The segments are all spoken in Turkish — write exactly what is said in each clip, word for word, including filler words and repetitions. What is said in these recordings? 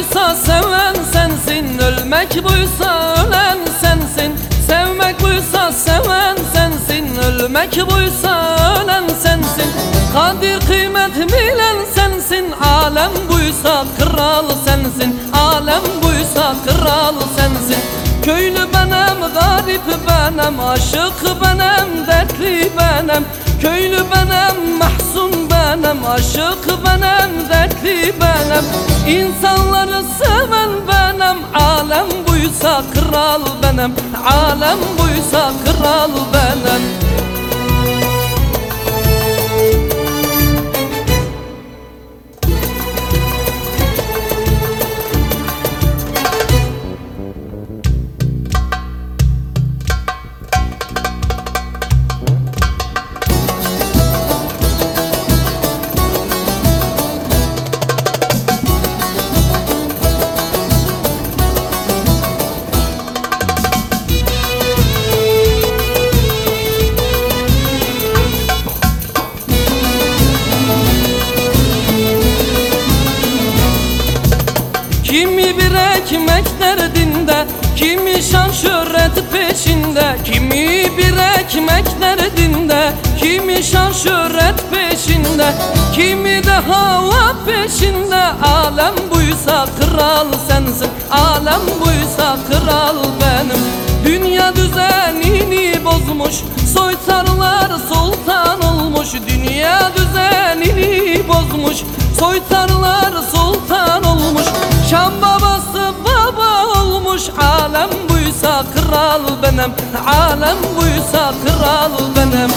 buysa seven sensin, ölmek buysa ölen sensin. Sevmek buysa seven sensin, ölmek buysa ölen sensin. Kadir kıymet bilen sensin, alem buysa kral sensin. Alem buysa kral sensin. Köylü benem, garip benem, aşık benem, dertli benem. Köylü benem, mahzun benem, aşık benem, dertli benem. İnsanları seven benem, alem buysa kral benem. Alem buysa kral benem. Kimi bir ekmek derdinde, kimi şan şöhret peşinde. Kimi bir ekmek derdinde, kimi şan şöhret peşinde. Kimi de hava peşinde, alem buysa kral sensin. Alem buysa kral benim. Dünya düzenini bozmuş, soytarlar sultan olmuş. Dünya düzenini bozmuş, soytarlar sultan olmuş. Şam babası baba olmuş, alem buysa kral benim. Alem buysa kral benim.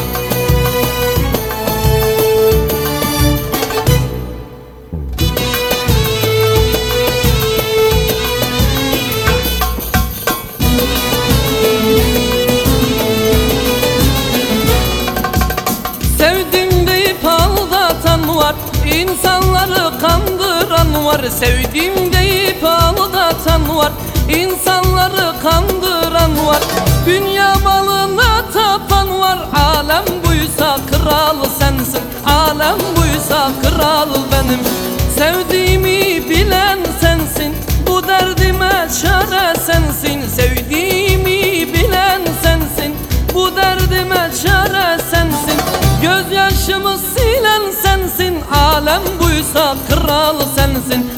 Sevdim deyip aldatan var, İnsanları kandıran var. Sevdim deyip aldatan var, İnsanları kandıran var. Dünya malına tapan var, alem buysa kral sensin. Alem buysa kral benim. Sevdiğimi bilen sensin, bu derdime çare sensin. Sevdiğimi bilen sensin, bu derdime çare sensin. Gözyaşımı silen sensin, alem buysa kral sensin.